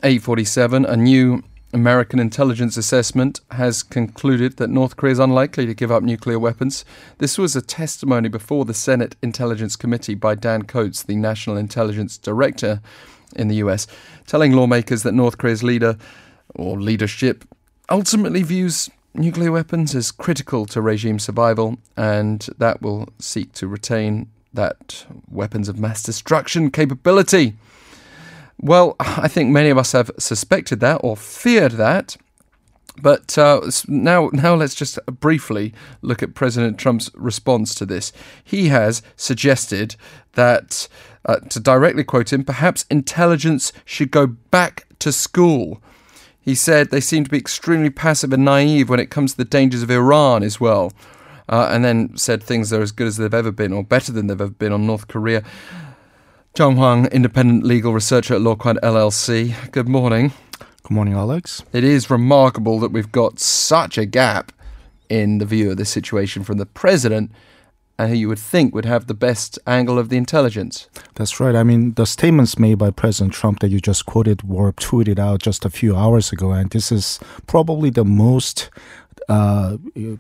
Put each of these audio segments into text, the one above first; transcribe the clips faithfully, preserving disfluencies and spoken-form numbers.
eight forty-seven, a new American intelligence assessment has concluded that North Korea is unlikely to give up nuclear weapons. This was a testimony before the Senate Intelligence Committee by Dan Coats, the National Intelligence Director in the U S, telling lawmakers that North Korea's leader or leadership ultimately views nuclear weapons as critical to regime survival, and that will seek to retain that weapons of mass destruction capability. Well, I think many of us have suspected that or feared that. But uh, now, now let's just briefly look at President Trump's response to this. He has suggested that, uh, to directly quote him, perhaps intelligence should go back to school. He said they seem to be extremely passive and naive when it comes to the dangers of Iran as well. Uh, and then said things are as good as they've ever been or better than they've ever been on North Korea. John Huang, independent legal researcher at LawQuant L L C. Good morning. Good morning, Alex. It is remarkable that we've got such a gap in the view of this situation from the president, and who you would think would have the best angle of the intelligence. That's right. I mean, the statements made by President Trump that you just quoted were tweeted out just a few hours ago, and this is probably the most uh,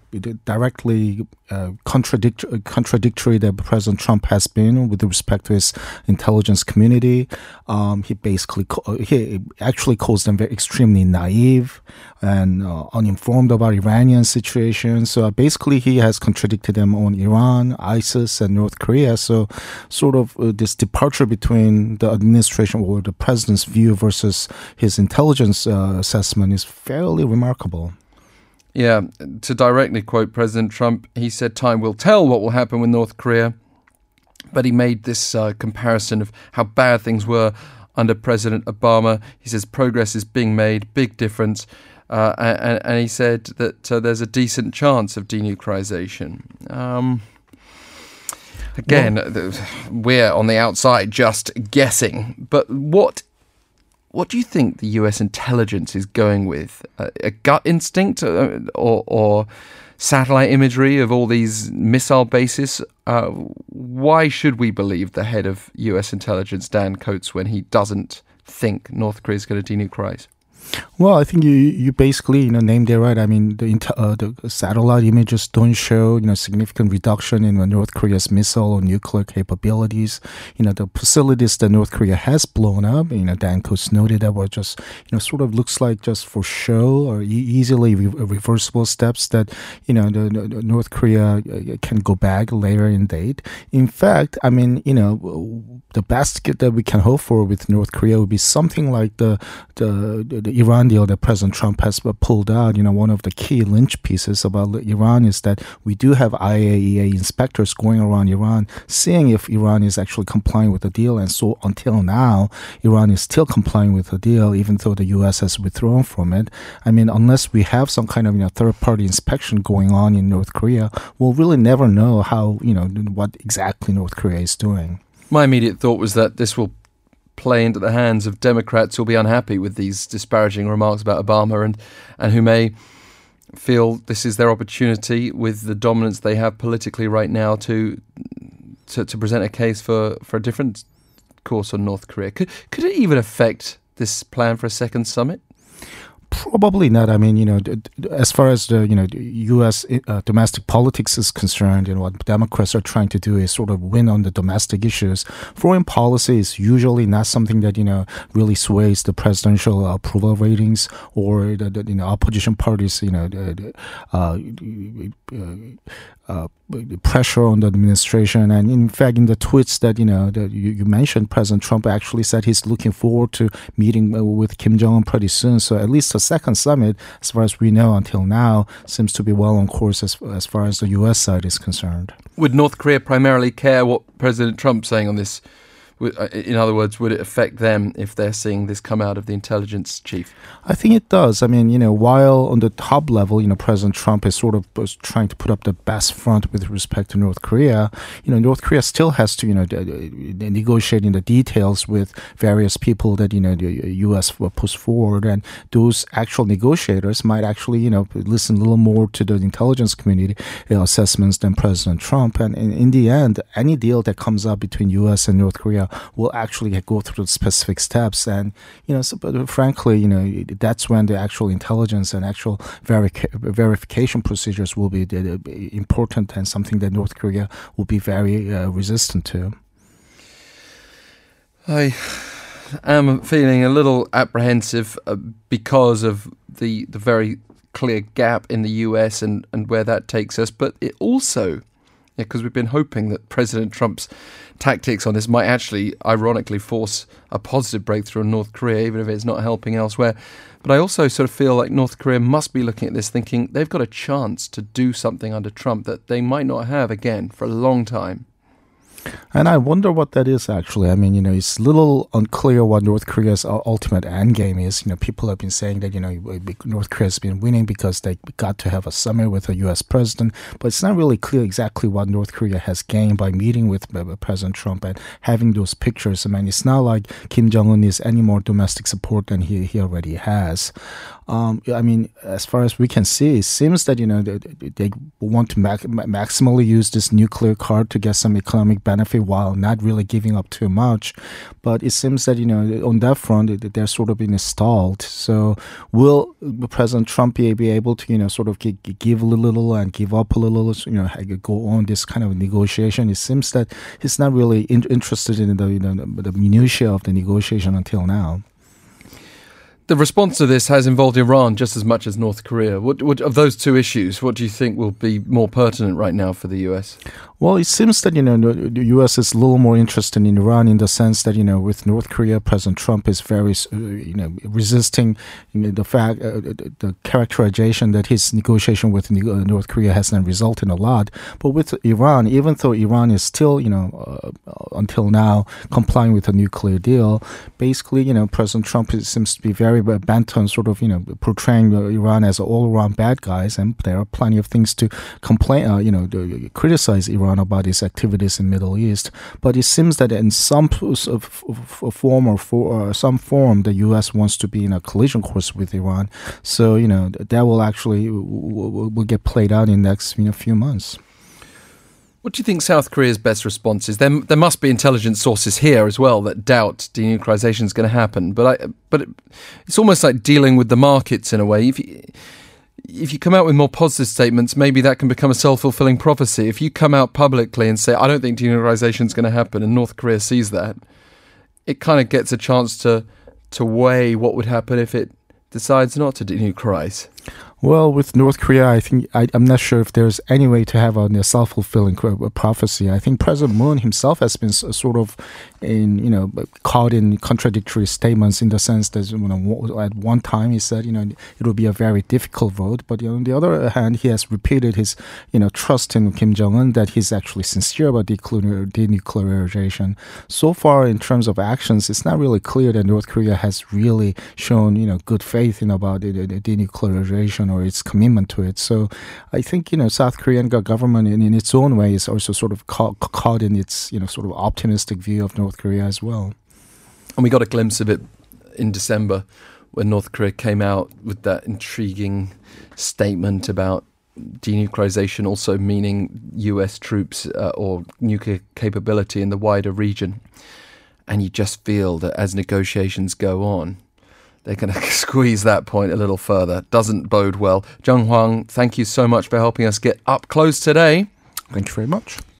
directly uh, contradict- contradictory that President Trump has been with respect to his intelligence community. Um, he basically, he actually calls them very extremely naive and uh, uninformed about Iranian situation. So basically, he has contradicted them on Iran, ISIS, and North Korea. So sort of uh, this departure between the administration or the president's view versus his intelligence uh, assessment is fairly remarkable. Yeah, to directly quote President Trump, he said time will tell what will happen with North Korea. But he made this uh, comparison of how bad things were under President Obama. He says progress is being made, big difference. Uh, and, and he said that uh, there's a decent chance of denuclearization. Um, again, well, we're on the outside just guessing. But what what do you think the U S intelligence is going with? Uh, a gut instinct uh, or, or satellite imagery of all these missile bases? Uh, why should we believe the head of U S intelligence, Dan Coats, when he doesn't think North Korea is going to denuclearize? Well, I think you you basically you know named it right. I mean, the uh, the satellite images don't show you know significant reduction in North Korea's missile or nuclear capabilities. You know, the facilities that North Korea has blown up. You know, Dan Coats noted that were just you know sort of looks like just for show or e- easily re- reversible steps that you know the, the North Korea can go back later in date. In fact, I mean, you know, the best that we can hope for with North Korea would be something like the the the Iran deal that President Trump has pulled out. You know, one of the key lynch pieces about Iran is that we do have I A E A inspectors going around Iran, seeing if Iran is actually complying with the deal. And so until now, Iran is still complying with the deal, even though the U S has withdrawn from it. I mean, unless we have some kind of you know third-party inspection going on in North Korea, we'll really never know how, you know, what exactly North Korea is doing. My immediate thought was that this will play into the hands of Democrats who'll be unhappy with these disparaging remarks about Obama and, and who may feel this is their opportunity with the dominance they have politically right now to to, to present a case for, for a different course on North Korea. Could, could it even affect this plan for a second summit? Probably not. I mean, you know, as far as the, you know, U S uh, domestic politics is concerned, you know, what Democrats are trying to do is sort of win on the domestic issues. Foreign policy is usually not something that, you know, really sways the presidential approval ratings or the, the you know, opposition parties, you know, the, uh, uh, pressure on the administration. And in fact, in the tweets that, you know, that you, you mentioned, President Trump actually said he's looking forward to meeting with Kim Jong-un pretty soon. So at least the second summit, as far as we know until now, seems to be well on course as, as far as the U S side is concerned. Would North Korea primarily care what President Trump's saying on this? In other words, would it affect them if they're seeing this come out of the intelligence chief? I think it does. I mean, you know, while on the top level, you know, President Trump is sort of was trying to put up the best front with respect to North Korea, you know, North Korea still has to, you know, negotiate in the details with various people that, you know, the U S will push forward. And those actual negotiators might actually, you know, listen a little more to the intelligence community you know, assessments than President Trump. And in, in the end, any deal that comes up between U S and North Korea will actually go through the specific steps. And, you know, so, but frankly, you know, that's when the actual intelligence and actual verica- verification procedures will be uh, important and something that North Korea will be very uh, resistant to. I am feeling a little apprehensive uh, because of the the very clear gap in the U S and, and where that takes us. But it also, because yeah, we've been hoping that President Trump's tactics on this might actually, ironically, force a positive breakthrough in North Korea, even if it's not helping elsewhere. But I also sort of feel like North Korea must be looking at this thinking they've got a chance to do something under Trump that they might not have again for a long time. And I wonder what that is, actually. I mean, you know, it's a little unclear what North Korea's ultimate end game is. You know, people have been saying that, you know, North Korea's been winning because they got to have a summit with a U S president. But it's not really clear exactly what North Korea has gained by meeting with President Trump and having those pictures. I mean, it's not like Kim Jong-un needs any more domestic support than he, he already has. Um, I mean, as far as we can see, it seems that, you know, they, they want to mac- maximally use this nuclear card to get some economic benefit while not really giving up too much. But it seems that, you know, on that front, they're sort of being stalled. So will President Trump be, be able to, you know, sort of give a little and give up a little, you know, go on this kind of negotiation? It seems that he's not really in- interested in the, you know, the minutiae of the negotiation until now. The response to this has involved Iran just as much as North Korea. What, what of those two issues, what do you think will be more pertinent right now for the U S? Well, it seems that, you know, the U S is a little more interested in Iran in the sense that, you know, with North Korea, President Trump is very, uh, you know, resisting, you know, the fact, uh, the characterization that his negotiation with North Korea has not resulted in a lot. But with Iran, even though Iran is still, you know, uh, until now complying with a nuclear deal, basically, you know, President Trump is, seems to be very bent on sort of, you know, portraying Iran as all-around bad guys, and there are plenty of things to complain, uh, you know, to criticize Iran about its activities in the Middle East. But it seems that in some form or for, uh, some form, the U S wants to be in a collision course with Iran. So, you know, that will actually will, will get played out in the next, you know, few months. What do you think South Korea's best response is? There, there must be intelligence sources here as well that doubt denuclearization is going to happen. But I, but it, it's almost like dealing with the markets in a way. If you, if you come out with more positive statements, maybe that can become a self-fulfilling prophecy. If you come out publicly and say, I don't think denuclearization is going to happen, and North Korea sees that, it kind of gets a chance to to weigh what would happen if it decides not to denuclearize. Well, with North Korea, I think I, I'm not sure if there's any way to have a, a self-fulfilling prophecy. I think President Moon himself has been sort of, in you know, caught in contradictory statements in the sense that, you know, at one time he said, you know, it will be a very difficult vote, but, you know, on the other hand, he has repeated his, you know, trust in Kim Jong-un that he's actually sincere about denuclearization. So far, in terms of actions, it's not really clear that North Korea has really shown, you know, good faith in about the denuclearization or its commitment to it. So I think, you know, South Korean government in, in its own way is also sort of caught, caught in its, you know, sort of optimistic view of North Korea as well. And we got a glimpse of it in December when North Korea came out with that intriguing statement about denuclearization also meaning U S troops uh, or nuclear capability in the wider region. And you just feel that as negotiations go on, they're going to squeeze that point a little further. Doesn't bode well. Jung Hwang, thank you so much for helping us get up close today. Thank you very much.